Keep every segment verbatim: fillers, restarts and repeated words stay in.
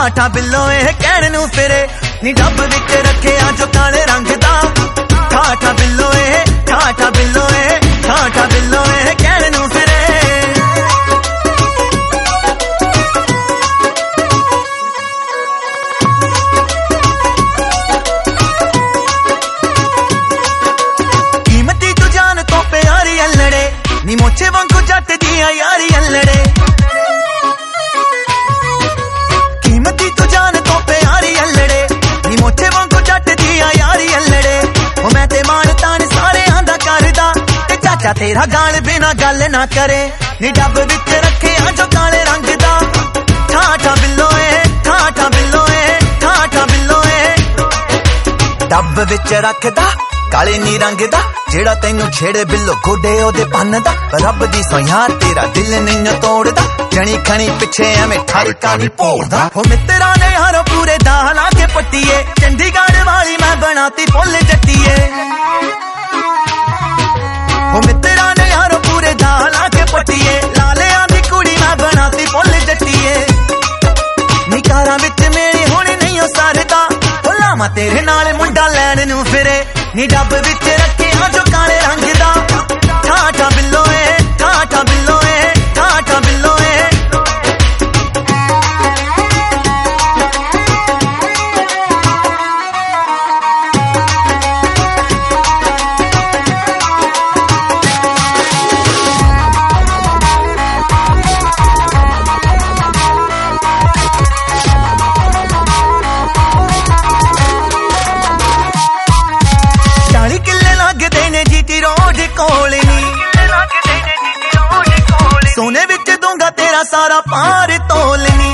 ਠਾਠਾ ਬਿੱਲੋ ਇਹ ਕਹਿਣ ਨੂੰ ਫਿਰੇ ਨੀ ਡੱਬ ਵਿੱਚ ਰੱਖਿਆ ਜੋ ਕਾਲੇ ਰੰਗ ਦਾ ਠਾਠਾ ਬਿੱਲੋ ਇਹ ਠਾਠਾ ਬਿੱਲੋ ਇਹ ਠਾਠਾ ਬਿੱਲੋ ਇਹ ਕਹਿਣ ਨੂੰ ਫਿਰੇ नी मोचे वांगू जट दियां यारियां लड़े कीमती तू जान तो प्यारियां लड़े नी मोचे वांगू जट दियां यारियां लड़े ओ मैं ते मान तान सारे आंदा करदा ते चाचा तेरा गाल बिना गल ना करे नी डब विच रखे आ जो काले रंग दा ठाठा बिल्लो ए ठाठा बिल्लो ए ठाठा बिल्लो ए डब विच रखदा काले नी रंग दा जेड़ा तैनू छेड़े बिल्लो गोडे ओदे पन दा रब दी सोया तेरा दिल नहीं तोड़दा जनी खनी पिछे एवें ठरका नी पोड़दा हो मित्रा ने यारो पूरे दाला के पट्टीए चंडीगढ़ वाली मैं बनाती फुल जट्टीए हो मित्रा ने यारो पूरे दाला के पट्टीए लालियां दी कुड़ी मैं बनाती फुल जट्टीए निकारा विच मेरी होनी नहीं ओ सरदा हो लावां तेरे नाल मुंडा लैण नू फिरे नी डब विच रखे आ जो काले रंग दा ठाठा बिल्लो ए ठाठा बिल्लो ए ठाठा बिल्लो ए चाली किले लगदे ने जीटी रोड कोल नी सोने विच दूंगा तेरा सारा पार तोलनी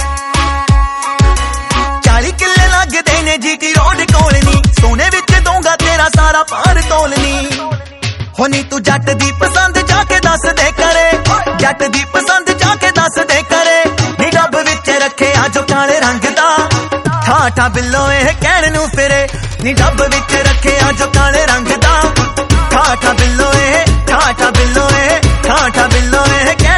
चाली किले लगदे ने जीटी रोड कोल नी सोने विच दूंगा तेरा सारा पार तोलनी होनी तू जट दी पसंद जाके दस दे करे जट दी पसंद जाके दस दे करे नी डब विच रखे आ जो काले रंग दा ठाठा बिल्लो ए कहण नू फिरे नी डब विच रखे आ जो काले रंग दा ठाठा बिल्लो ए ठाठा बिल्लो ए ठाठा बिल्लो ए